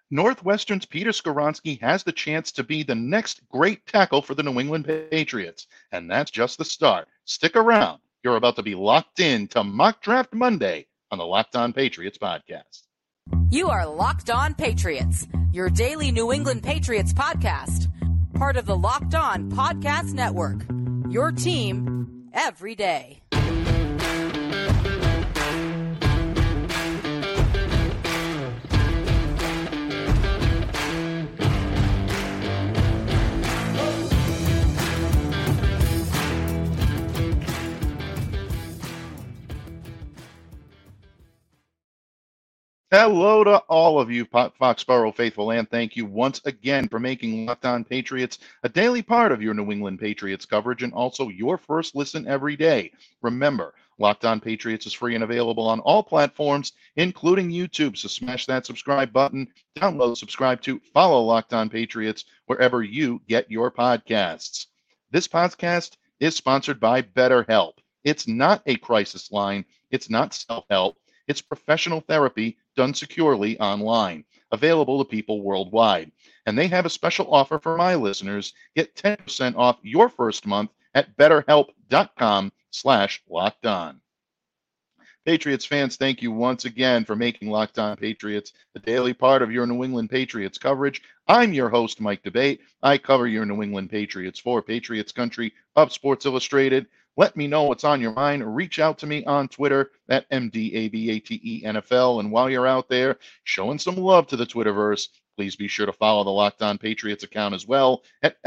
Northwestern's Peter Skoronsky has the chance to be the next great tackle for the New England Patriots, and that's just the start. Stick around. You're about to be locked in to Mock Draft Monday on the Locked On Patriots podcast. You are Locked On Patriots, your daily New England Patriots podcast. Part of the Locked On Podcast Network, your team every day. Hello to all of you Foxborough faithful, and thank you once again for making Locked On Patriots a daily part of your New England Patriots coverage and also your first listen every day. Remember, Locked On Patriots is free and available on all platforms, including YouTube, so smash that subscribe button, download, subscribe to, follow Locked On Patriots wherever you get your podcasts. This podcast is sponsored by BetterHelp. It's not a crisis line. It's not self-help. It's professional therapy done securely online, available to people worldwide. And they have a special offer for my listeners. Get 10% off your first month at betterhelp.com/lockedon. Patriots fans, thank you once again for making Locked On Patriots a daily part of your New England Patriots coverage. I'm your host, Mike Debate. I cover your New England Patriots for Patriots Country of Sports Illustrated. Let me know what's on your mind. Reach out to me on Twitter at MDABATENFL. And while you're out there showing some love to the Twitterverse, please be sure to follow the Locked On Patriots account as well at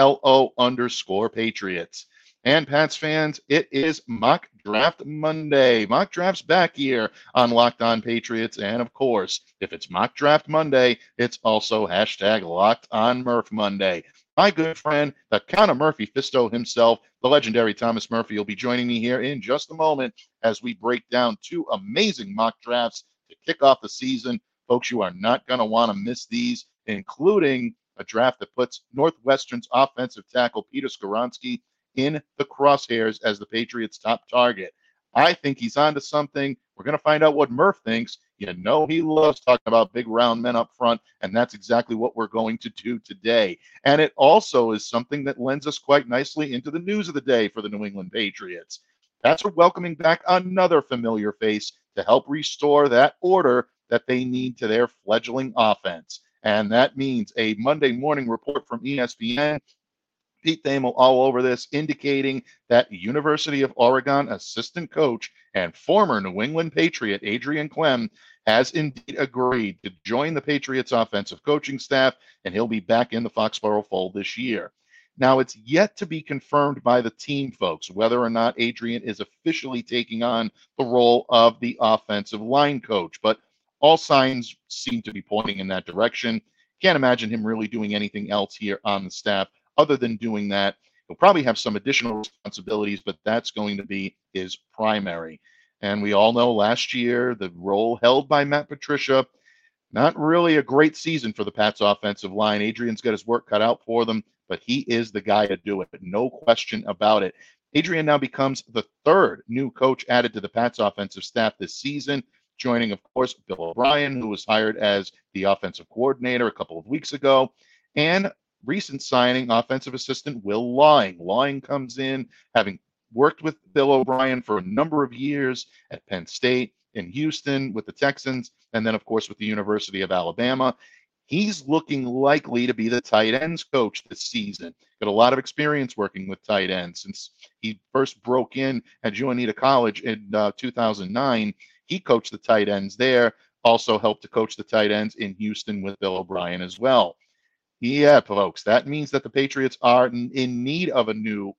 LO_Patriots. And Pats fans, it is Mock Draft Monday. Mock Draft's back here on Locked On Patriots. And of course, if it's Mock Draft Monday, it's also hashtag Locked On Murph Monday. My good friend, the Count of Murphy Fisto himself, the legendary Thomas Murphy, will be joining me here in just a moment as we break down two amazing mock drafts to kick off the season. Folks, you are not going to want to miss these, including a draft that puts Northwestern's offensive tackle Peter Skoronsky in the crosshairs as the Patriots' top target. I think he's onto something. We're going to find out what Murph thinks. You know he loves talking about big round men up front, and that's exactly what we're going to do today. And it also is something that lends us quite nicely into the news of the day for the New England Patriots. Pats are welcoming back another familiar face to help restore that order that they need to their fledgling offense. And that means a Monday morning report from ESPN, Pete Thamel all over this, indicating that University of Oregon assistant coach and former New England Patriot Adrian Klemm has indeed agreed to join the Patriots offensive coaching staff, and he'll be back in the Foxborough fold this year. Now, it's yet to be confirmed by the team, folks, whether or not Adrian is officially taking on the role of the offensive line coach, but all signs seem to be pointing in that direction. Can't imagine him really doing anything else here on the staff other than doing that. He'll probably have some additional responsibilities, but that's going to be his primary. And we all know last year, the role held by Matt Patricia, not really a great season for the Pats offensive line. Adrian's got his work cut out for them, but he is the guy to do it. No question about it. Adrian now becomes the third new coach added to the Pats offensive staff this season, joining, of course, Bill O'Brien, who was hired as the offensive coordinator a couple of weeks ago, and recent signing, offensive assistant Will Lawing. Lawing comes in, having worked with Bill O'Brien for a number of years at Penn State, in Houston with the Texans, and then, of course, with the University of Alabama. He's looking likely to be the tight ends coach this season. Got a lot of experience working with tight ends since he first broke in at Juanita College in 2009. He coached the tight ends there, also helped to coach the tight ends in Houston with Bill O'Brien as well. Yeah, folks, that means that the Patriots are in need of a new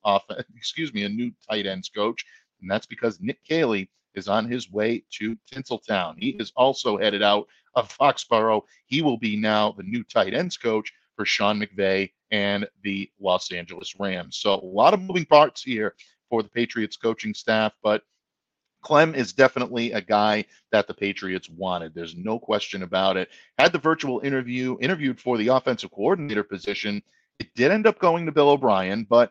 tight ends coach, and that's because Nick Caley is on his way to Tinseltown. He is also headed out of Foxborough. He will be now the new tight ends coach for Sean McVay and the Los Angeles Rams. So a lot of moving parts here for the Patriots coaching staff, but Klemm is definitely a guy that the Patriots wanted. There's no question about it. Had the virtual interviewed for the offensive coordinator position. It did end up going to Bill O'Brien, but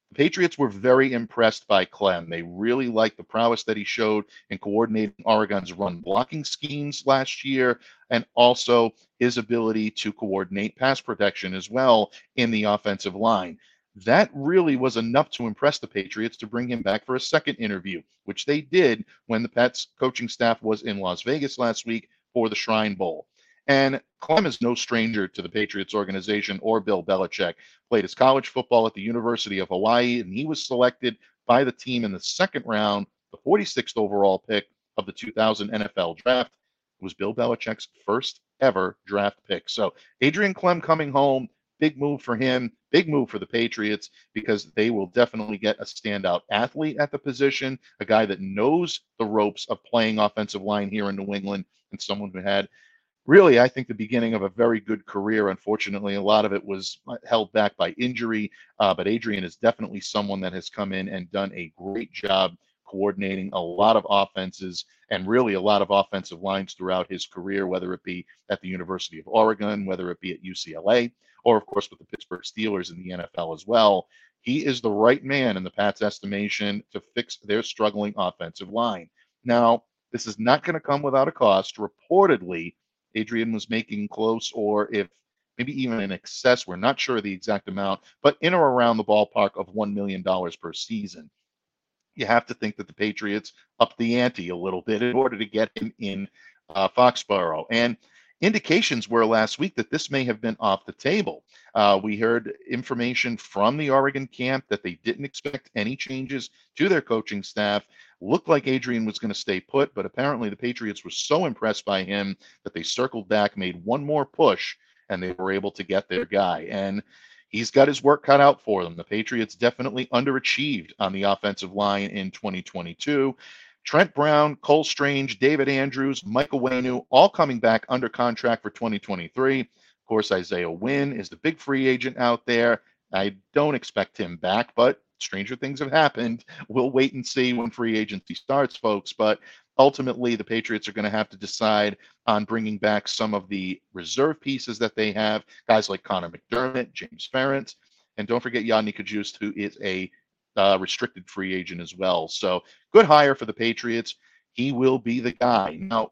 The Patriots were very impressed by Clem. They really liked the prowess that he showed in coordinating Oregon's run blocking schemes last year, and also his ability to coordinate pass protection as well in the offensive line. That really was enough to impress the Patriots to bring him back for a second interview, which they did when the Pats coaching staff was in Las Vegas last week for the Shrine Bowl. And Clem is no stranger to the Patriots organization or Bill Belichick. Played his college football at the University of Hawaii, and he was selected by the team in the second round, the 46th overall pick of the 2000 NFL draft. It was Bill Belichick's first ever draft pick. So Adrian Clem coming home, big move for him, big move for the Patriots, because they will definitely get a standout athlete at the position, a guy that knows the ropes of playing offensive line here in New England, and someone who had really, I think, the beginning of a very good career. Unfortunately, a lot of it was held back by injury, but Adrian is definitely someone that has come in and done a great job coordinating a lot of offenses and really a lot of offensive lines throughout his career, whether it be at the University of Oregon, whether it be at UCLA, or of course with the Pittsburgh Steelers in the NFL as well. He is the right man in the Pats' estimation to fix their struggling offensive line. Now, this is not going to come without a cost. Reportedly, Adrian was making close, or if maybe even in excess, we're not sure of the exact amount, but in or around the ballpark of $1 million per season. You have to think that the Patriots upped the ante a little bit in order to get him in Foxborough. And indications were last week that this may have been off the table. We heard information from the Oregon camp that they didn't expect any changes to their coaching staff. Looked like Adrian was going to stay put, but apparently the Patriots were so impressed by him that they circled back, made one more push, and they were able to get their guy. And he's got his work cut out for them. The Patriots definitely underachieved on the offensive line in 2022. Trent Brown, Cole Strange, David Andrews, Michael Waynu, all coming back under contract for 2023. Of course, Isaiah Wynn is the big free agent out there. I don't expect him back, but stranger things have happened. We'll wait and see when free agency starts, folks. But ultimately, the Patriots are going to have to decide on bringing back some of the reserve pieces that they have, guys like Connor McDermott, James Ferentz, and don't forget Yodny Kajust, who is a restricted free agent as well. So good hire for the Patriots. He will be the guy. Now,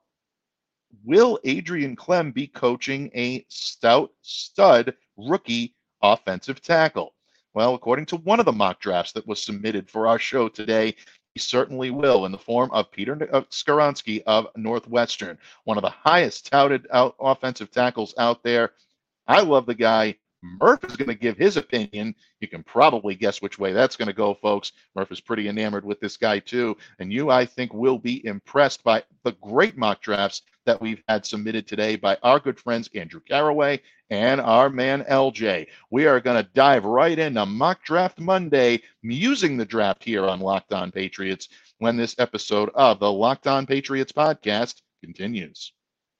will Adrian Clem be coaching a stout stud rookie offensive tackle? Well, according to one of the mock drafts that was submitted for our show today, he certainly will, in the form of Peter Skoronsky of Northwestern, one of the highest touted offensive tackles out there. I love the guy. Murph is going to give his opinion. You can probably guess which way that's going to go, folks. Murph is pretty enamored with this guy, too. And you, I think, will be impressed by the great mock drafts that we've had submitted today by our good friends Andrew Caraway and our man LJ. We are going to dive right into Mock Draft Monday, musing the draft here on Locked On Patriots when this episode of the Locked On Patriots podcast continues.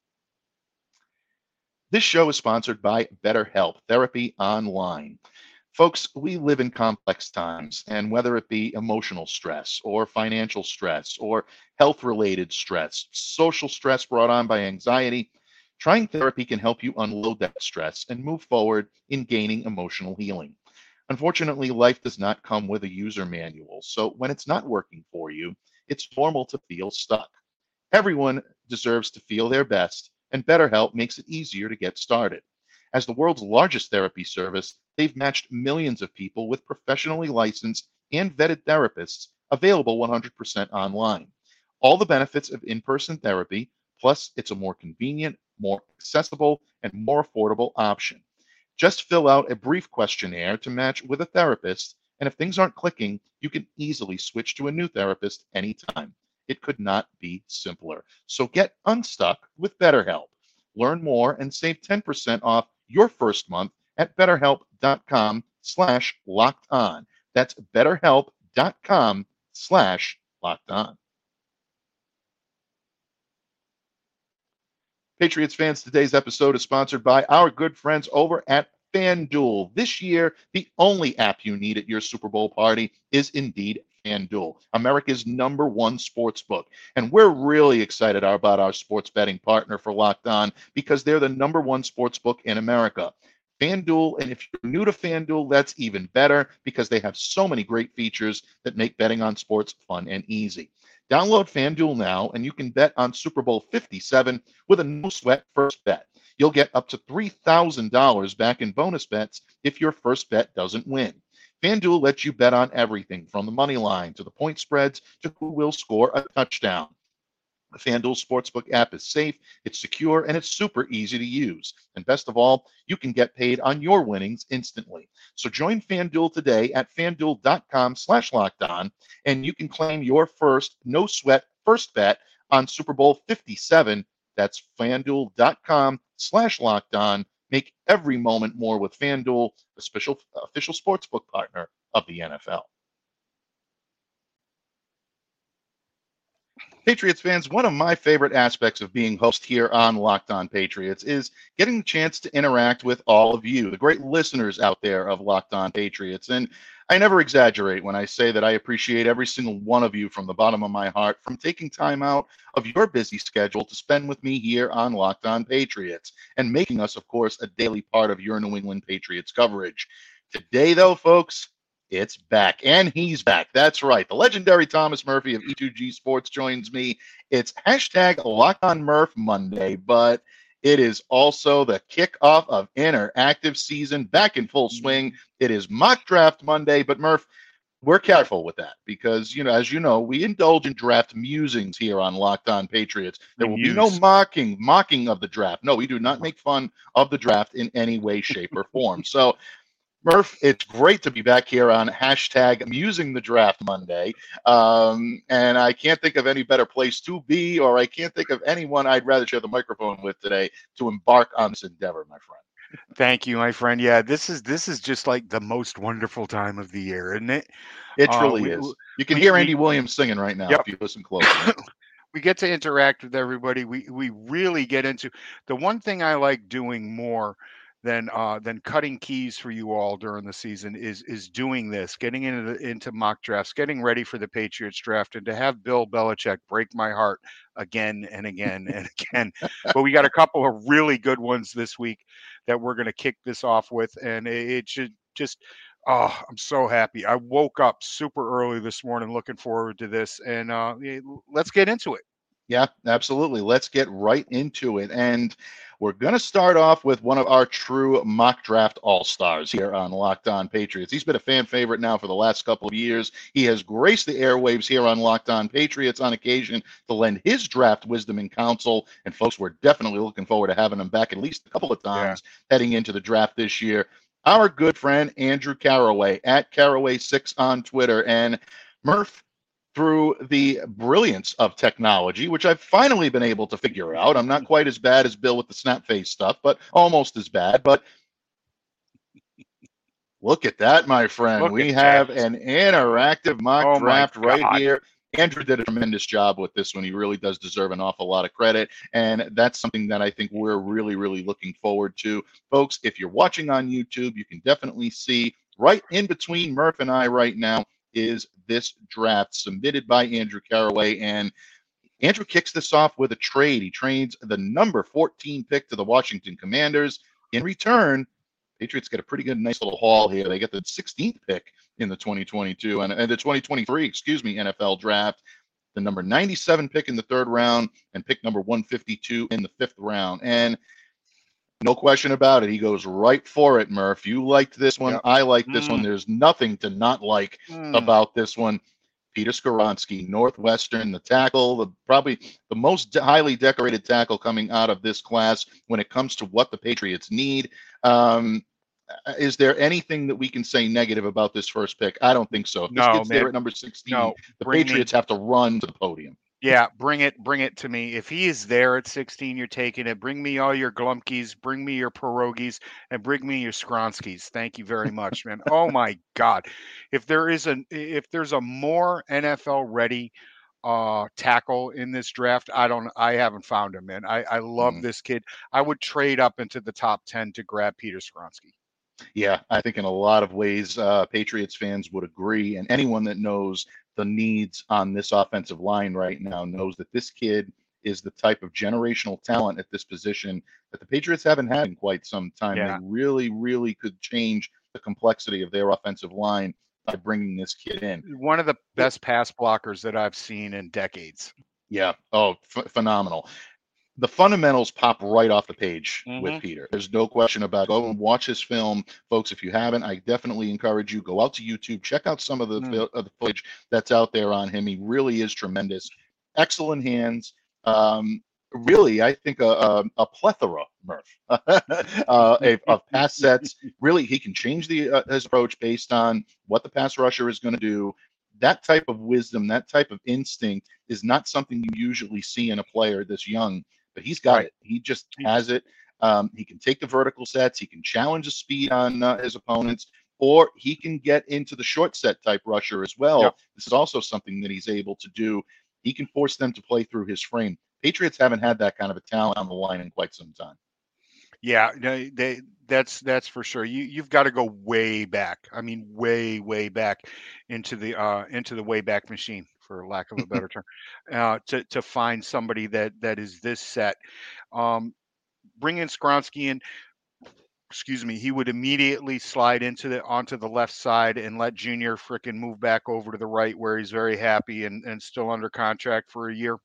This show is sponsored by BetterHelp, Therapy Online. Folks, we live in complex times, and whether it be emotional stress or financial stress or health-related stress, social stress brought on by anxiety, trying therapy can help you unload that stress and move forward in gaining emotional healing. Unfortunately, life does not come with a user manual, so when it's not working for you, it's normal to feel stuck. Everyone deserves to feel their best, and BetterHelp makes it easier to get started. As the world's largest therapy service, they've matched millions of people with professionally licensed and vetted therapists available 100% online. All the benefits of in-person therapy, plus it's a more convenient, more accessible, and more affordable option. Just fill out a brief questionnaire to match with a therapist, and if things aren't clicking, you can easily switch to a new therapist anytime. It could not be simpler. So get unstuck with BetterHelp. Learn more and save 10% off your first month at betterhelp.com/lockedon. That's betterhelp.com/lockedon. Patriots fans, today's episode is sponsored by our good friends over at FanDuel. This year, the only app you need at your Super Bowl party is indeed FanDuel, America's #1 sports book. And we're really excited about our sports betting partner for Locked On because they're the #1 sports book in America. FanDuel, and if you're new to FanDuel, that's even better because they have so many great features that make betting on sports fun and easy. Download FanDuel now, and you can bet on Super Bowl 57 with a no-sweat first bet. You'll get up to $3,000 back in bonus bets if your first bet doesn't win. FanDuel lets you bet on everything from the money line to the point spreads to who will score a touchdown. The FanDuel Sportsbook app is safe, it's secure, and it's super easy to use. And best of all, you can get paid on your winnings instantly. So join FanDuel today at FanDuel.com/lockedon, and you can claim your first no-sweat first bet on Super Bowl 57. That's FanDuel.com/lockedon. Make every moment more with FanDuel, official sportsbook partner of the NFL. Patriots fans, one of my favorite aspects of being host here on Locked On Patriots is getting the chance to interact with all of you, the great listeners out there of Locked On Patriots. And I never exaggerate when I say that I appreciate every single one of you from the bottom of my heart from taking time out of your busy schedule to spend with me here on Locked On Patriots and making us, of course, a daily part of your New England Patriots coverage. Today, though, folks, it's back, and he's back. That's right. The legendary Thomas Murphy of E2G Sports joins me. It's hashtag Locked On Murph Monday, but it is also the kickoff of interactive season back in full swing. It is Mock Draft Monday, but Murph, we're careful with that because, as you know, we indulge in draft musings here on Locked On Patriots. There will be no mocking of the draft. No, we do not make fun of the draft in any way, shape, or form. So, Murph, it's great to be back here on hashtag Musing the Draft Monday. And I can't think of any better place to be, or I can't think of anyone I'd rather share the microphone with today to embark on this endeavor, my friend. Thank you, my friend. Yeah, this is just like the most wonderful time of the year, isn't it? It truly is. You can hear Andy Williams singing right now if you listen closely. We get to interact with everybody. We really get into the one thing I like doing more than cutting keys for you all during the season is doing this, getting into mock drafts, getting ready for the Patriots draft, and to have Bill Belichick break my heart again and again and again. But we got a couple of really good ones this week that we're going to kick this off with, and it should just. Oh, I'm so happy. I woke up super early this morning looking forward to this, and let's get into it. Yeah, absolutely. Let's get right into it. And we're going to start off with one of our true mock draft all-stars here on Locked On Patriots. He's been a fan favorite now for the last couple of years. He has graced the airwaves here on Locked On Patriots on occasion to lend his draft wisdom and counsel. And folks, we're definitely looking forward to having him back at least a couple of times heading into the draft this year. Our good friend, Andrew Carraway, at Carraway6 on Twitter. And Murph, through the brilliance of technology, which I've finally been able to figure out. I'm not quite as bad as Bill with the snap face stuff, but almost as bad. But look at that, my friend. We have an interactive mock draft right here. Andrew did a tremendous job with this one. He really does deserve an awful lot of credit. And that's something that I think we're really, really looking forward to. Folks, if you're watching on YouTube, you can definitely see right in between Murph and I right now is this draft submitted by Andrew Carraway. And Andrew kicks this off with a trade. He trades the number 14 pick to the Washington Commanders. In return, Patriots get a pretty good, nice little haul here. They get the 16th pick in the 2022 and the 2023, NFL draft, the number 97 pick in the third round, and pick number 152 in the fifth round. And no question about it. He goes right for it, Murph. You liked this one. Yep. I like this one. There's nothing to not like about this one. Peter Skoronski, Northwestern, the tackle, probably the most highly decorated tackle coming out of this class when it comes to what the Patriots need. Is there anything that we can say negative about this first pick? I don't think so. If this kid's there at number 16, the Patriots have to run to the podium. Yeah, bring it to me. If he is there at 16, you're taking it. Bring me all your Glumkes, bring me your pierogies, and bring me your Skronskis. Thank you very much, man. Oh my God. If there's a more NFL ready tackle in this draft, I haven't found him, man. I love this kid. I would trade up into the top 10 to grab Peter Skoronski. Yeah, I think in a lot of ways, Patriots fans would agree, and anyone that knows the needs on this offensive line right now knows that this kid is the type of generational talent at this position that the Patriots haven't had in quite some time. Yeah. They really, really could change the complexity of their offensive line by bringing this kid in. One of the best pass blockers that I've seen in decades. Yeah. Oh, phenomenal. The fundamentals pop right off the page with Mhm. Peter. There's no question about it. Go and watch his film. Folks, if you haven't, I definitely encourage you, go out to YouTube, check out some of the footage that's out there on him. He really is tremendous. Excellent hands. Really, I think a plethora, Murph, of pass sets. Really, he can change his approach based on what the pass rusher is going to do. That type of wisdom, that type of instinct is not something you usually see in a player this young, but he's got it. He just has it. He can take the vertical sets. He can challenge the speed on his opponents, or he can get into the short set type rusher as well. Yep. This is also something that he's able to do. He can force them to play through his frame. Patriots haven't had that kind of a talent on the line in quite some time. Yeah, that's for sure. You've got to go way back. I mean, way back into the Wayback Machine, for lack of a better term, to find somebody that is this set. Bring in Skronsky in. Excuse me. He would immediately slide onto the left side and let Junior frickin' move back over to the right, where he's very happy and still under contract for a year.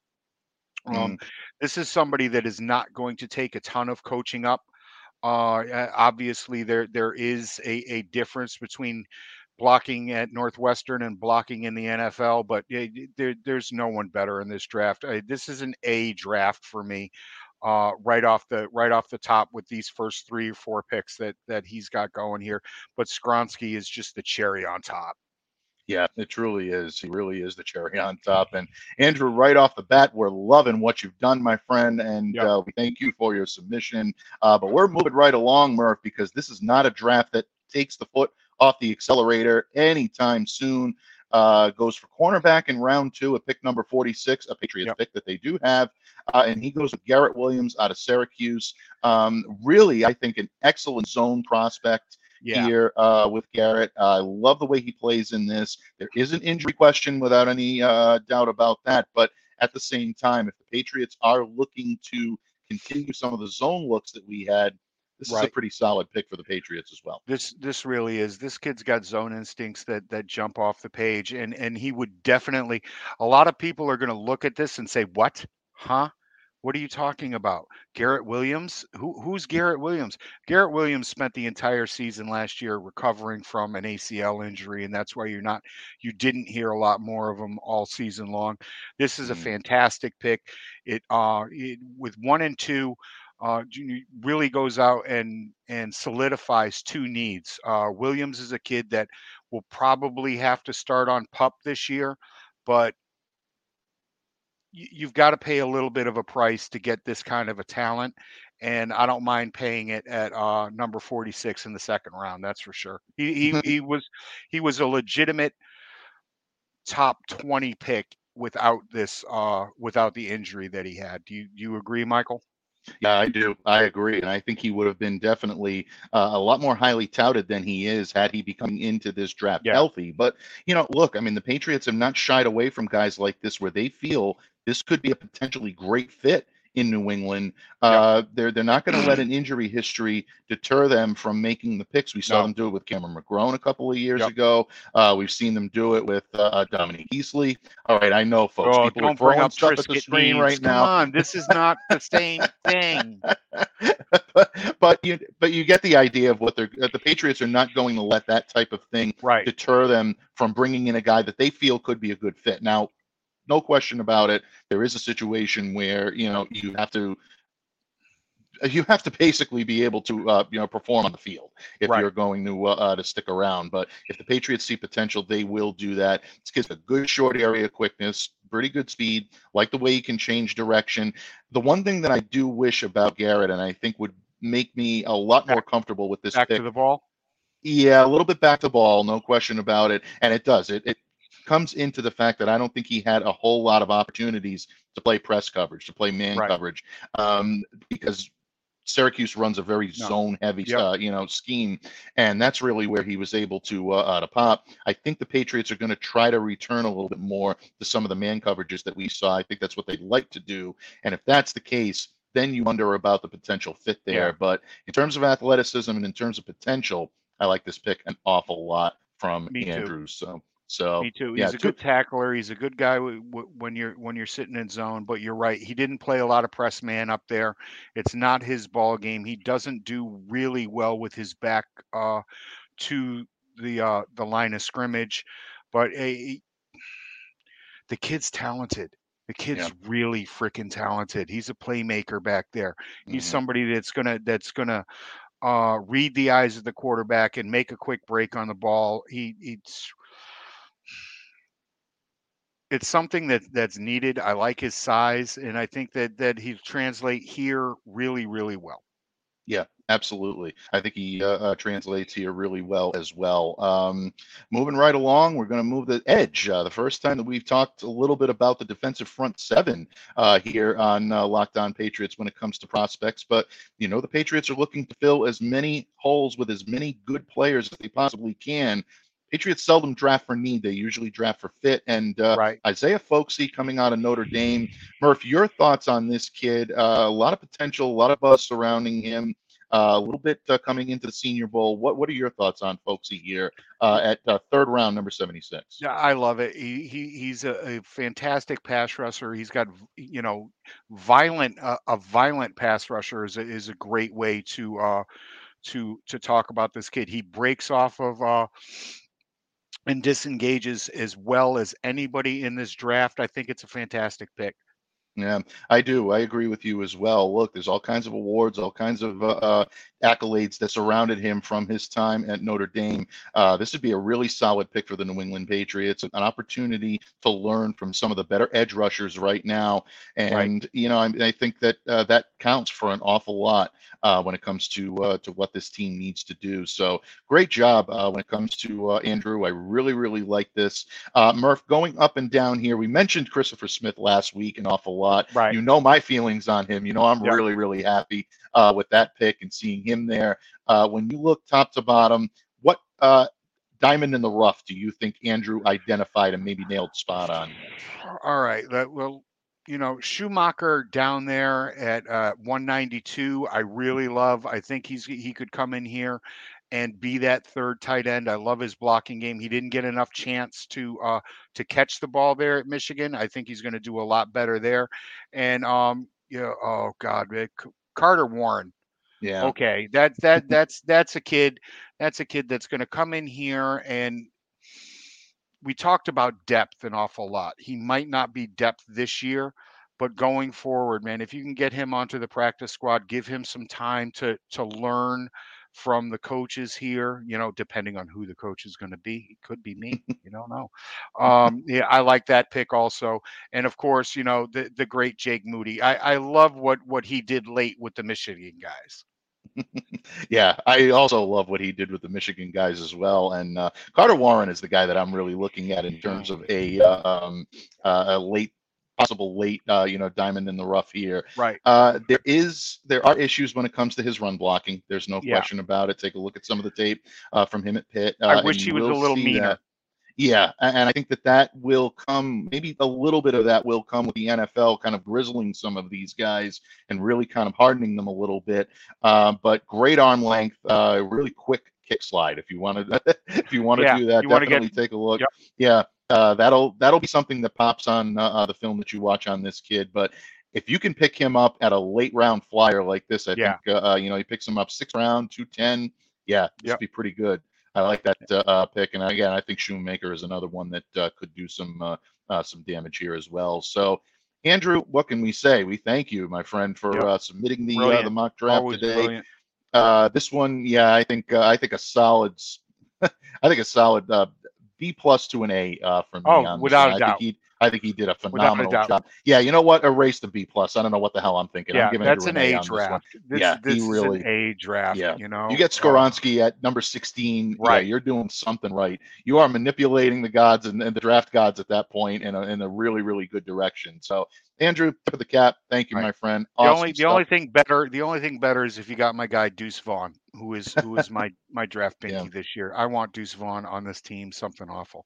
This is somebody that is not going to take a ton of coaching up. Obviously, there is a difference between blocking at Northwestern and blocking in the NFL, but there's no one better in this draft. This is an A draft for me, right off the top with these first 3 or 4 picks that he's got going here. But Skronsky is just the cherry on top. Yeah, it truly is. He really is the cherry on top. And Andrew, right off the bat, we're loving what you've done, my friend, and we thank you for your submission. But we're moving right along, Murph, because this is not a draft that takes the foot off the accelerator anytime soon. Goes for cornerback in round 2 at pick number 46, a Patriots pick that they do have. And he goes with Garrett Williams out of Syracuse. Really, I think an excellent zone prospect. Here with Garrett. I love the way he plays in this. There is an injury question without any doubt about that. But at the same time, if the Patriots are looking to continue some of the zone looks that we had, this is a pretty solid pick for the Patriots as well. This really is. This kid's got zone instincts that jump off the page, and he would definitely. A lot of people are going to look at this and say, "What? Huh? What are you talking about? Garrett Williams? Who's Garrett Williams?" Garrett Williams spent the entire season last year recovering from an ACL injury, and that's why you didn't hear a lot more of him all season long. This is a fantastic pick. It with 1 and 2, really goes out and solidifies 2 needs. Williams is a kid that will probably have to start on PUP this year, but you've got to pay a little bit of a price to get this kind of a talent, and I don't mind paying it at number 46 in the second round. That's for sure. He was a legitimate top 20 pick without the injury that he had. Do you agree, Michael? Yeah, I do. I agree. And I think he would have been definitely a lot more highly touted than he is had he become into this draft healthy. But, look, I mean, the Patriots have not shied away from guys like this where they feel this could be a potentially great fit in New England. They're not going to let an injury history deter them from making the picks. We saw them do it with Cameron McGrone a couple of years ago. We've seen them do it with Dominique Easley. All right, I know, folks. People are throwing stuff at the screen right now. Come on, this is not the same thing. but you get the idea of what the Patriots are not going to let that type of thing deter them from bringing in a guy that they feel could be a good fit. Now, no question about it, there is a situation where you have to basically be able to perform on the field if you're going to stick around. But if the Patriots see potential, they will do that. This kid's a good short area quickness, pretty good speed, like the way he can change direction. The one thing that I do wish about Garrett, and I think would make me a lot more comfortable with this back pick, to the ball. Yeah, a little bit back to the ball, no question about it. And it does. It comes into the fact that I don't think he had a whole lot of opportunities to play press coverage, to play man coverage, because Syracuse runs a very No. zone-heavy, Yep. scheme, and that's really where he was able to pop. I think the Patriots are going to try to return a little bit more to some of the man coverages that we saw. I think that's what they'd like to do, and if that's the case, then you wonder about the potential fit there. Yeah. But in terms of athleticism and in terms of potential, I like this pick an awful lot from Me too. Andrews. So Me too. yeah, He's a good tackler. He's a good guy when you're sitting in zone. But you're right. He didn't play a lot of press man up there. It's not his ball game. He doesn't do really well with his back to the line of scrimmage. But the kid's talented. The kid's really freaking talented. He's a playmaker back there. He's somebody that's gonna read the eyes of the quarterback and make a quick break on the ball. It's something that's needed. I like his size, and I think that he translate here really, really well. Yeah, absolutely. I think he translates here really well as well. Moving right along, we're going to move the edge. The first time that we've talked a little bit about the defensive front seven here on Locked On Patriots when it comes to prospects. But, the Patriots are looking to fill as many holes with as many good players as they possibly can. Patriots seldom draft for need. They usually draft for fit. And Right. Isaiah Folksy coming out of Notre Dame. Murph, your thoughts on this kid? A lot of potential, a lot of buzz surrounding him. A little bit coming into the Senior Bowl. What are your thoughts on Folksy here at third round, number 76? Yeah, I love it. He's a fantastic pass rusher. He's got violent a violent pass rusher is a great way to talk about this kid. He breaks off of and disengages as well as anybody in this draft. I think it's a fantastic pick. Yeah, I do. I agree with you as well. Look, there's all kinds of awards, all kinds of accolades that surrounded him from his time at Notre Dame. This would be a really solid pick for the New England Patriots, an opportunity to learn from some of the better edge rushers right now. And, I think that that counts for an awful lot when it comes to what this team needs to do. So great job when it comes to Andrew. I really, really like this. Murph, going up and down here, we mentioned Christopher Smith last week an awful lot. Right. My feelings on him. I'm really, really happy with that pick and seeing him there. When you look top to bottom, what diamond in the rough do you think Andrew identified and maybe nailed spot on? All right. Schumacher down there at 192, I really love. I think he could come in here and be that third tight end. I love his blocking game. He didn't get enough chance to catch the ball there at Michigan. I think he's going to do a lot better there. And oh God, Carter Warren. Yeah. Okay, that's a kid. That's a kid that's going to come in here, and we talked about depth an awful lot. He might not be depth this year, but going forward, man, if you can get him onto the practice squad, give him some time to learn from the coaches here, depending on who the coach is going to be. It could be me. You don't know. Yeah, I like that pick also. And of course, the great Jake Moody. I love what he did late with the Michigan guys. Yeah, I also love what he did with the Michigan guys as well. And Carter Warren is the guy that I'm really looking at in terms of a possible late, diamond in the rough here. Right. There are issues when it comes to his run blocking. There's no question about it. Take a look at some of the tape from him at Pitt. I wish he was a little meaner. That. Yeah, and I think that will come, maybe a little bit of that will come with the NFL kind of grizzling some of these guys and really kind of hardening them a little bit. But great arm length, really quick kick slide. If you want to, do that, definitely take a look. Yep. Yeah, that'll be something that pops on the film that you watch on this kid. But if you can pick him up at a late round flyer like this, I think he picks him up 6th round, 210. Yeah, this would be pretty good. I like that pick, and again, I think Shoemaker is another one that could do some damage here as well. So, Andrew, what can we say? We thank you, my friend, for submitting the mock draft Always today. This one, I think a solid, B+ to an A for me. Oh, without a doubt. I think he did a Without a phenomenal doubt. job. Yeah, you know what? Erase the B+. I don't know what the hell I'm thinking. Yeah, I'm giving that's it to an Renee A on this one. draft. Yeah, This he is really. an A draft. Yeah. You know, You get Skoronski at number 16. Right. Yeah, you're doing something right. You are manipulating the gods and the draft gods at that point in a really, really good direction. So, Andrew, tip of the cap. Thank you, Right. my friend. The Awesome only thing better is if you got my guy Deuce Vaughn, who is my draft pinky Yeah. this year. I want Deuce Vaughn on this team. Something awful.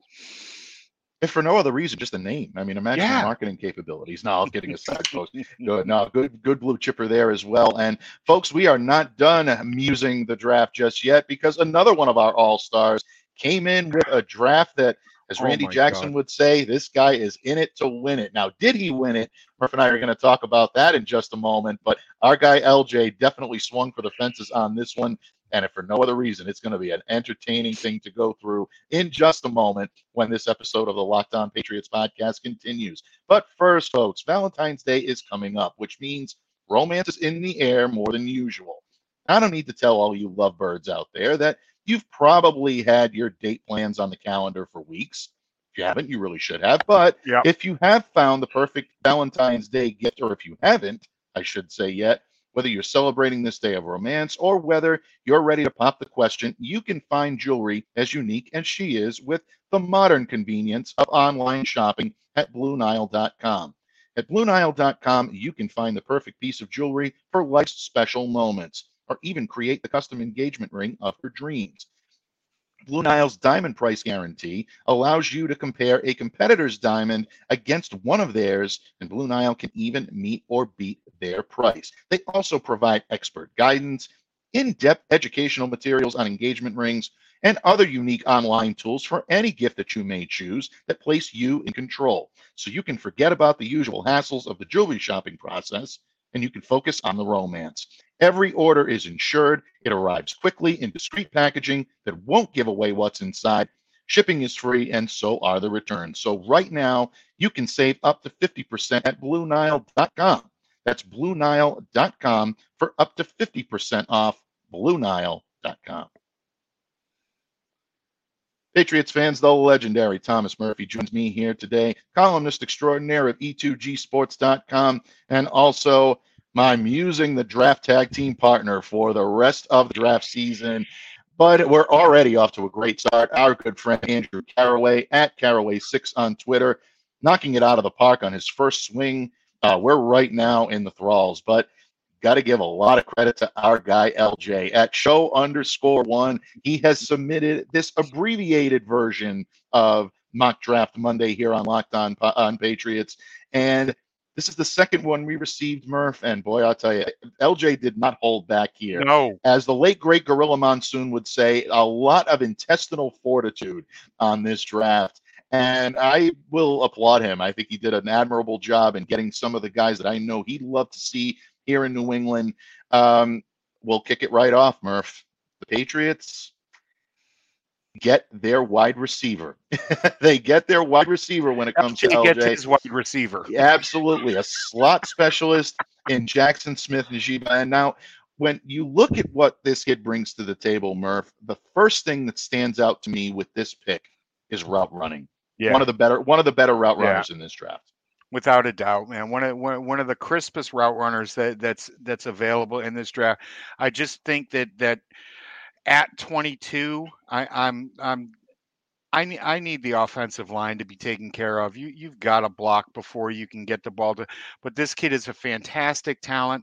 If for no other reason, just the name. I mean, imagine the Yeah. marketing capabilities. No, I'm kidding aside, folks. Good. No, good blue chipper there as well. And folks, we are not done musing the draft just yet, because another one of our all-stars came in with a draft that, as Oh Randy my Jackson God. would say, this guy is in it to win it. Now, did he win it? Murph and I are going to talk about that in just a moment. But our guy LJ definitely swung for the fences on this one. And if for no other reason, it's going to be an entertaining thing to go through in just a moment when this episode of the Locked On Patriots podcast continues. But first, folks, Valentine's Day is coming up, which means romance is in the air more than usual. I don't need to tell all you lovebirds out there that you've probably had your date plans on the calendar for weeks. If you haven't, you really should have. But Yep. if you have found the perfect Valentine's Day gift, or if you haven't, I should say yet, whether you're celebrating this day of romance or whether you're ready to pop the question, you can find jewelry as unique as she is with the modern convenience of online shopping at BlueNile.com. At BlueNile.com, you can find the perfect piece of jewelry for life's special moments, or even create the custom engagement ring of your dreams. Blue Nile's diamond price guarantee allows you to compare a competitor's diamond against one of theirs, and Blue Nile can even meet or beat their price. They also provide expert guidance, in-depth educational materials on engagement rings, and other unique online tools for any gift that you may choose that place you in control. So you can forget about the usual hassles of the jewelry shopping process, and you can focus on the romance. Every order is insured. It arrives quickly in discreet packaging that won't give away what's inside. Shipping is free, and so are the returns. So right now, you can save up to 50% at BlueNile.com. That's BlueNile.com for up to 50% off. BlueNile.com. Patriots fans, the legendary Thomas Murphy joins me here today, columnist extraordinaire of E2GSports.com, and also my musing the draft tag team partner for the rest of the draft season. But we're already off to a great start. Our good friend Andrew Caraway at Caraway6 on Twitter, knocking it out of the park on his first swing. We're right now in the thralls, but got to give a lot of credit to our guy LJ at show_1. He has submitted this abbreviated version of Mock Draft Monday here on Locked On Patriots, and this is the second one we received, Murph, and boy, I'll tell you, LJ did not hold back here. No. As the late, great Gorilla Monsoon would say, a lot of intestinal fortitude on this draft, and I will applaud him. I think he did an admirable job in getting some of the guys that I know he'd love to see here in New England. We'll kick it right off, Murph. The Patriots get their wide receiver. They get their wide receiver when it comes to LJ. Gets his wide receiver. Absolutely. A slot specialist in Jackson Smith-Njigba. And now, when you look at what this kid brings to the table, Murph, the first thing that stands out to me with this pick is route running. Yeah. One of the better route runners in this draft. Without a doubt, man. One of the crispest route runners that's available in this draft. I just think that at 22, I need the offensive line to be taken care of. You've got to block before you can get the ball to. But this kid is a fantastic talent.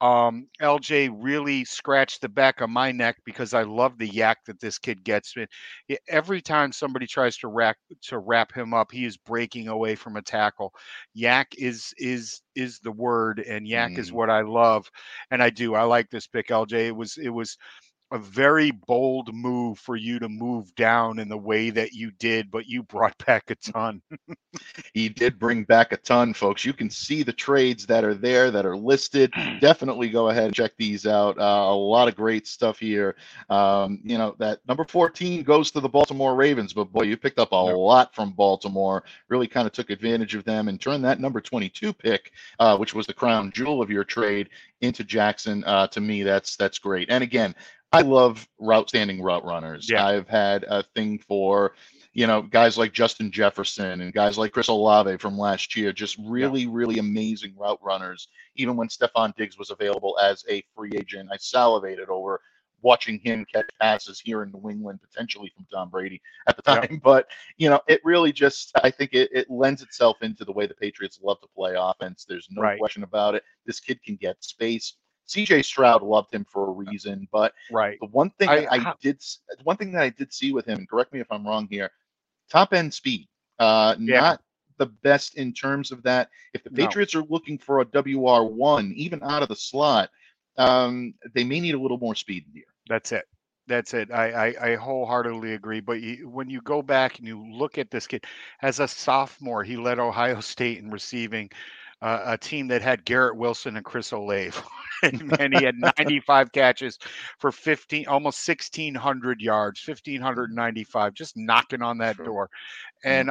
LJ really scratched the back of my neck because I love the yak that this kid gets. Every time somebody tries to wrap him up, he is breaking away from a tackle. Yak is the word, and yak is what I love, and I do. I like this pick, LJ. It was a very bold move for you to move down in the way that you did, but you brought back a ton. He did bring back a ton, folks. You can see the trades that are there, that are listed. Definitely go ahead and check these out. A lot of great stuff here. That number 14 goes to the Baltimore Ravens, but boy, you picked up a lot from Baltimore. Really kind of took advantage of them and turned that number 22 pick, which was the crown jewel of your trade, into Jackson. To me, that's great. And again, I love outstanding route runners. Yeah. I've had a thing for, guys like Justin Jefferson and guys like Chris Olave from last year, just really, really amazing route runners. Even when Stephon Diggs was available as a free agent, I salivated over watching him catch passes here in New England, potentially from Tom Brady at the time. Yep. But, it really just, I think it lends itself into the way the Patriots love to play offense. There's no question about it. This kid can get space. CJ Stroud loved him for a reason, but the one thing I did see with him, and correct me if I'm wrong here, top end speed, not the best in terms of that. If the Patriots are looking for a WR1, even out of the slot, they may need a little more speed in here. That's it. I wholeheartedly agree. But when you go back and you look at this kid as a sophomore, he led Ohio State in receiving, a team that had Garrett Wilson and Chris Olave, and he had 95 catches for almost 1,600 yards, 1,595, just knocking on that door. And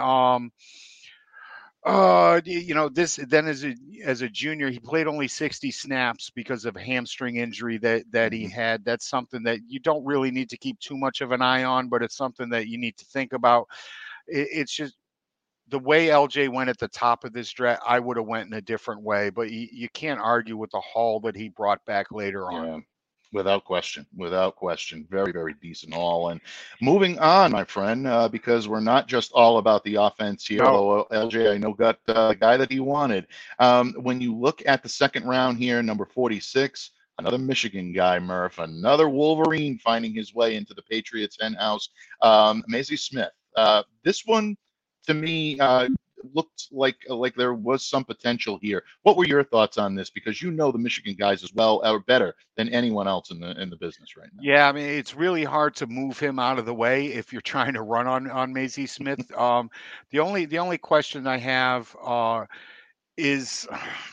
this then as a junior, he played only 60 snaps because of hamstring injury that he had. That's something that you don't really need to keep too much of an eye on, but it's something that you need to think about. It's just the way LJ went at the top of this draft, I would have went in a different way, but you can't argue with the haul that he brought back later on. Without question. Very, very decent haul. And moving on, my friend, because we're not just all about the offense here, although LJ, I know, got the guy that he wanted. When you look at the second round here, number 46, another Michigan guy, Murph, another Wolverine finding his way into the Patriots hen house, Mazi Smith. This one, to me, looked like there was some potential here. What were your thoughts on this? Because the Michigan guys as well are better than anyone else in the business right now. Yeah, I mean, it's really hard to move him out of the way if you're trying to run on Mazi Smith. The only question I have is,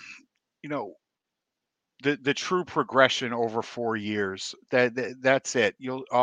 the true progression over 4 years. That's it.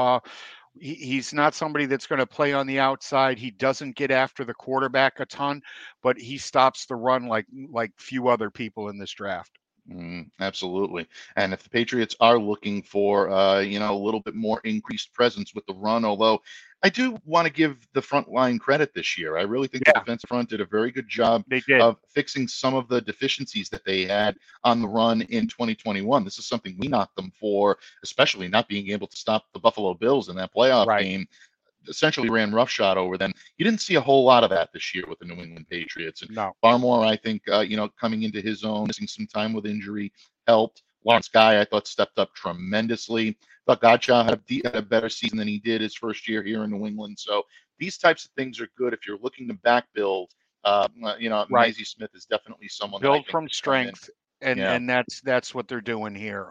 He's not somebody that's going to play on the outside. He doesn't get after the quarterback a ton, but he stops the run like few other people in this draft. Absolutely. And if the Patriots are looking for, a little bit more increased presence with the run, although I do want to give the front line credit this year. I really think the defensive front did a very good job of fixing some of the deficiencies that they had on the run in 2021. This is something we knocked them for, especially not being able to stop the Buffalo Bills in that playoff game. Essentially ran roughshod over them. You didn't see a whole lot of that this year with the New England Patriots. And Barmore, I think, coming into his own, missing some time with injury, helped. Lawrence Guy, I thought, stepped up tremendously. Thought Godchaux had a better season than he did his first year here in New England. So these types of things are good if you're looking to back build. Mazi Smith is definitely someone build from strength, and that's what they're doing here.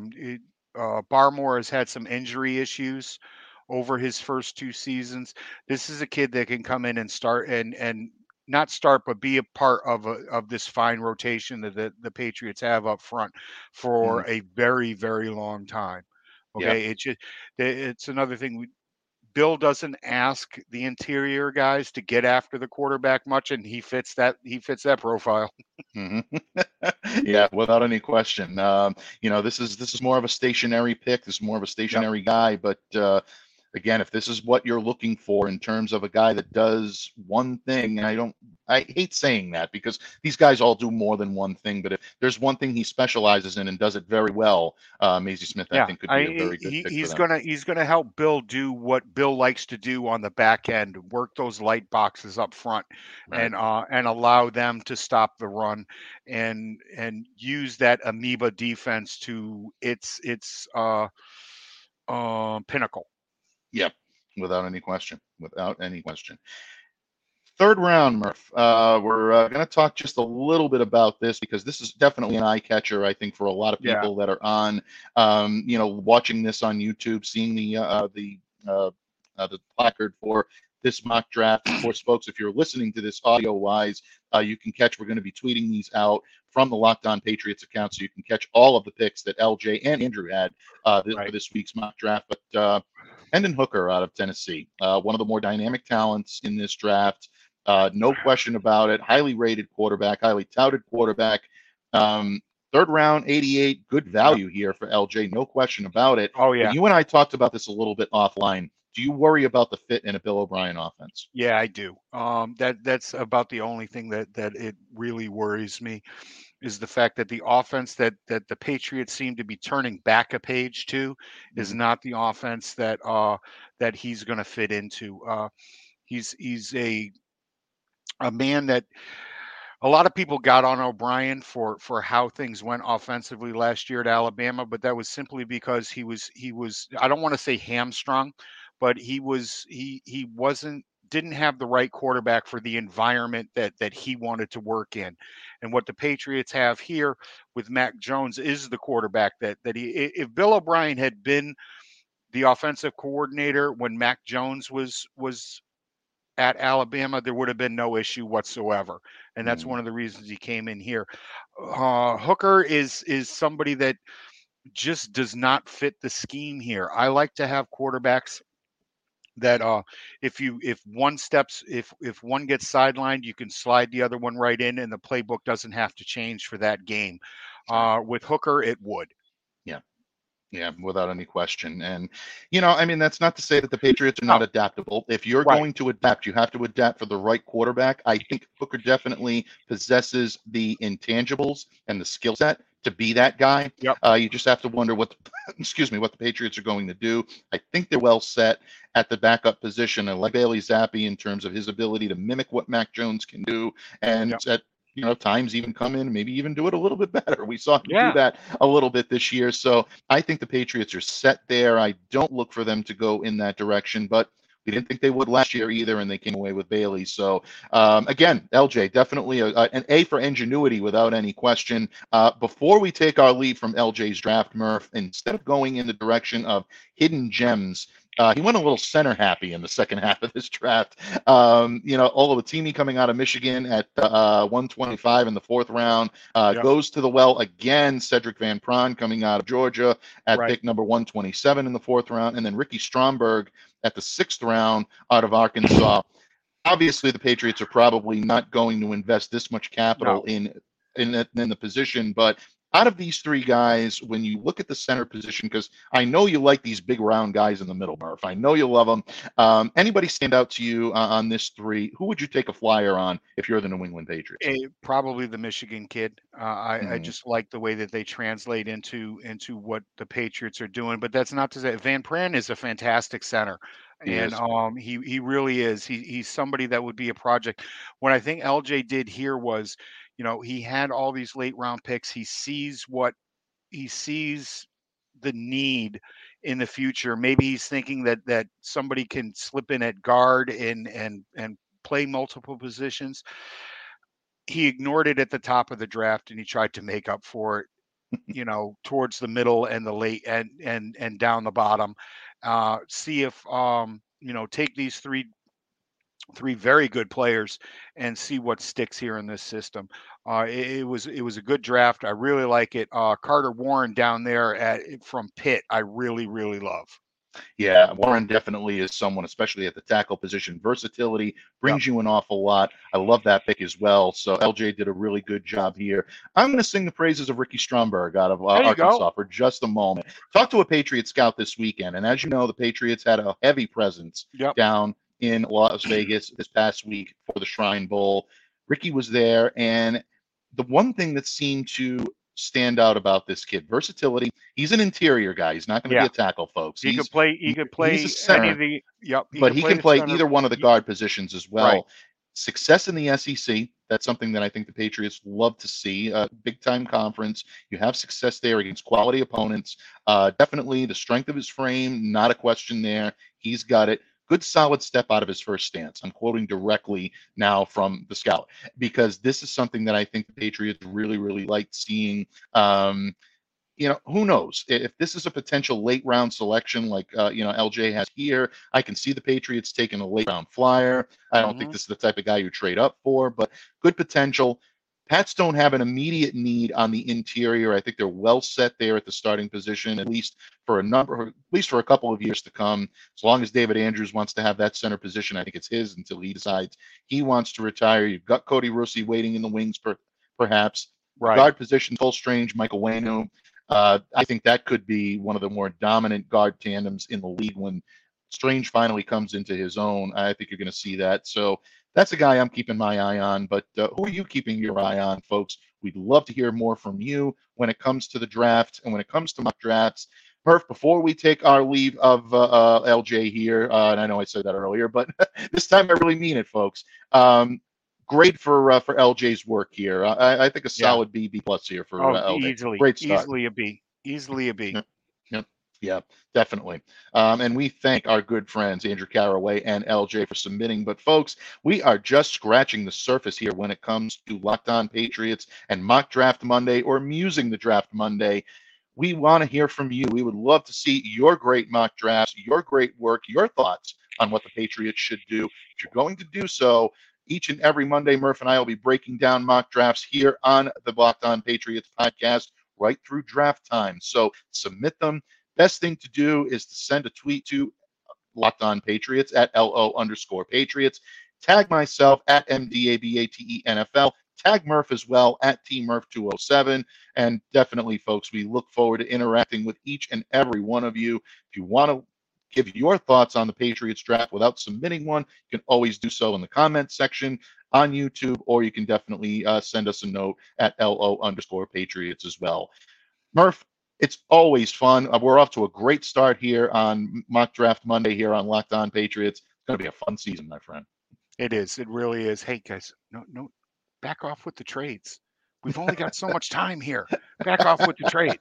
Barmore has had some injury issues over his first 2 seasons. This is a kid that can come in and start and not start, but be a part of this fine rotation that the Patriots have up front for a very, very long time. Okay. It's another thing. Bill doesn't ask the interior guys to get after the quarterback much, and he fits that profile. Yeah, without any question. This is more of a stationary pick. This is more of a stationary guy, but again, if this is what you're looking for in terms of a guy that does one thing, and I hate saying that because these guys all do more than one thing, but if there's one thing he specializes in and does it very well, Mazi Smith, I think, could be a very good pick. He's gonna help Bill do what Bill likes to do on the back end, work those light boxes up front, and allow them to stop the run and use that amoeba defense to its pinnacle. Yep, without any question. Third round, Murph. We're going to talk just a little bit about this because this is definitely an eye catcher, I think, for a lot of people that are on, watching this on YouTube, seeing the placard for this mock draft. Of course, folks, if you're listening to this audio-wise, you can catch. We're going to be tweeting these out from the Locked On Patriots account, so you can catch all of the picks that LJ and Andrew had for this week's mock draft. But Hendon Hooker out of Tennessee, one of the more dynamic talents in this draft. No question about it. Highly rated quarterback, highly touted quarterback. Third round, 88, good value here for LJ. No question about it. Oh, yeah. And you and I talked about this a little bit offline. Do you worry about the fit in a Bill O'Brien offense? Yeah, I do. That's about the only thing that it really worries me is the fact that the offense that the Patriots seem to be turning back a page to is Mhm. not the offense that he's going to fit into. He's a man that a lot of people got on O'Brien for how things went offensively last year at Alabama, but that was simply because he was I don't want to say hamstrung, but he wasn't didn't have the right quarterback for the environment that he wanted to work in. And what the Patriots have here with Mac Jones is the quarterback that he if Bill O'Brien had been the offensive coordinator when Mac Jones was at Alabama, there would have been no issue whatsoever, and that's Mm. one of the reasons he came in here. Hooker is somebody that just does not fit the scheme here. I like to have quarterbacks that if one gets sidelined, you can slide the other one right in, and the playbook doesn't have to change for that game. With Hooker, it would. Yeah. Yeah, without any question. And, I mean, that's not to say that the Patriots are No, not adaptable. If you're right. going to adapt, you have to adapt for the right quarterback. I think Hooker definitely possesses the intangibles and the skill set to be that guy. Yep. You just have to wonder what, what the Patriots are going to do. I think they're well set at the backup position. I like Bailey Zappi in terms of his ability to mimic what Mac Jones can do. And Yep. at times even come in, maybe even do it a little bit better. We saw him do Yeah. that a little bit this year. So I think the Patriots are set there. I don't look for them to go in that direction, but we didn't think they would last year either, and they came away with Bailey. So again, LJ, definitely an A for ingenuity without any question. Before we take our lead from LJ's draft, Murph, instead of going in the direction of hidden gems, he went a little center happy in the second half of this draft. Oluwatimi coming out of Michigan at 125 in the fourth round goes to the well again. Cedric Van Pran coming out of Georgia at pick number 127 in the fourth round. And then Ricky Stromberg at the sixth round out of Arkansas. Obviously, the Patriots are probably not going to invest this much capital in the position, but out of these three guys, when you look at the center position, because I know you like these big round guys in the middle, Murph. I know you love them. Anybody stand out to you on this three? Who would you take a flyer on if you're the New England Patriots? Probably the Michigan kid. I just like the way that they translate into what the Patriots are doing. But that's not to say Van Pran is a fantastic center. And he really is. He's somebody that would be a project. What I think LJ did here was, he had all these late round picks. He sees the need in the future. Maybe he's thinking that somebody can slip in at guard and play multiple positions. He ignored it at the top of the draft and he tried to make up for it, towards the middle and the late and down the bottom. See if take these three very good players and see what sticks here in this system. It was a good draft. I really like it. Carter Warren down there from Pitt, I really, really love. Yeah, Warren definitely is someone, especially at the tackle position. Versatility brings you an awful lot. I love that pick as well. So LJ did a really good job here. I'm going to sing the praises of Ricky Stromberg out of Arkansas for just a moment. Talked to a Patriot scout this weekend, and as you know, the Patriots had a heavy presence down in Las Vegas this past week for the Shrine Bowl. Ricky was there, and the one thing that seemed to stand out about this kid, versatility. He's an interior guy. He's not going to be a tackle, folks. He could play he's a center, any of the but he can play either one of the guard positions as well. Right. Success in the SEC, that's something that I think the Patriots love to see. Big time conference. You have success there against quality opponents. Definitely the strength of his frame, not a question there. He's got it. Good solid step out of his first stance. I'm quoting directly now from the scout because this is something that I think the Patriots really, really liked seeing. Who knows if this is a potential late round selection like LJ has here. I can see the Patriots taking a late round flyer. I don't think this is the type of guy you trade up for, but good potential. Pats don't have an immediate need on the interior. I think they're well set there at the starting position, at least for a couple of years to come. As long as David Andrews wants to have that center position, I think it's his until he decides he wants to retire. You've got Cody Russi waiting in the wings, perhaps. Right. Guard position, Cole Strange, Michael Wayno. I think that could be one of the more dominant guard tandems in the league when Strange finally comes into his own, I think you're going to see that. So that's a guy I'm keeping my eye on. But who are you keeping your eye on, folks? We'd love to hear more from you when it comes to the draft and when it comes to mock drafts. Murph, before we take our leave of LJ here, and I know I said that earlier, but this time I really mean it, folks. Great for LJ's work here. I think a solid B plus here for LJ. Great start. Easily a B. Yeah, definitely. And we thank our good friends, Andrew Caraway and LJ, for submitting. But folks, we are just scratching the surface here when it comes to Locked On Patriots and Mock Draft Monday or Musing the Draft Monday. We want to hear from you. We would love to see your great mock drafts, your great work, your thoughts on what the Patriots should do. If you're going to do so, each and every Monday, Murph and I will be breaking down mock drafts here on the Locked On Patriots podcast right through draft time. So submit them. Best thing to do is to send a tweet to Locked On Patriots at LO_Patriots. Tag myself at MDABATENFL. Tag Murph as well at TMurph207. And definitely, folks, we look forward to interacting with each and every one of you. If you want to give your thoughts on the Patriots draft without submitting one, you can always do so in the comments section on YouTube, or you can definitely send us a note at LO_Patriots as well. Murph, it's always fun. We're off to a great start here on Mock Draft Monday here on Locked On Patriots. It's going to be a fun season, my friend. It is. It really is. Hey, guys, no, back off with the trades. We've only got so much time here. Back off with the trades.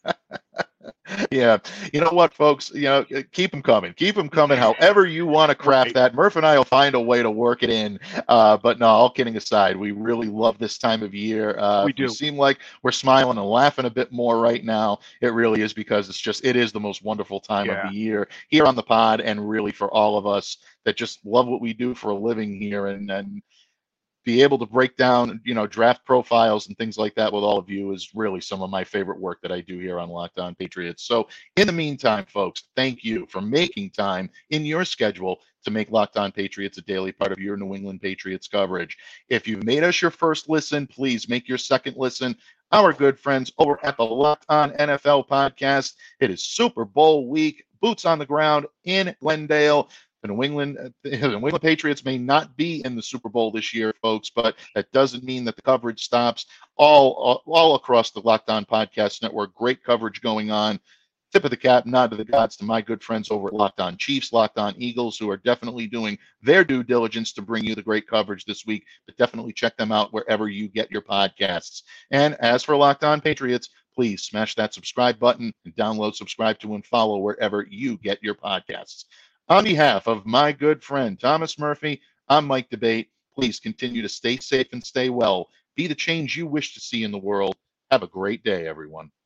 Yeah. You know what, folks? Keep them coming. Keep them coming however you want to craft that. Murph and I will find a way to work it in. But no, all kidding aside, we really love this time of year. We do. We seem like we're smiling and laughing a bit more right now. It really is because it is the most wonderful time of the year here on the pod, and really for all of us that just love what we do for a living here and be able to break down, draft profiles and things like that with all of you is really some of my favorite work that I do here on Locked On Patriots. So in the meantime, folks, thank you for making time in your schedule to make Locked On Patriots a daily part of your New England Patriots coverage. If you've made us your first listen, please make your second listen. Our good friends over at the Locked On NFL podcast. It is Super Bowl week, boots on the ground in Glendale. The New England Patriots may not be in the Super Bowl this year, folks, but that doesn't mean that the coverage stops. All across the Locked On Podcast Network, great coverage going on. Tip of the cap, nod to the gods to my good friends over at Locked On Chiefs, Locked On Eagles, who are definitely doing their due diligence to bring you the great coverage this week. But definitely check them out wherever you get your podcasts. And as for Locked On Patriots, please smash that subscribe button and download, subscribe to, and follow wherever you get your podcasts. On behalf of my good friend Thomas Murphy, I'm Mike Debate. Please continue to stay safe and stay well. Be the change you wish to see in the world. Have a great day, everyone.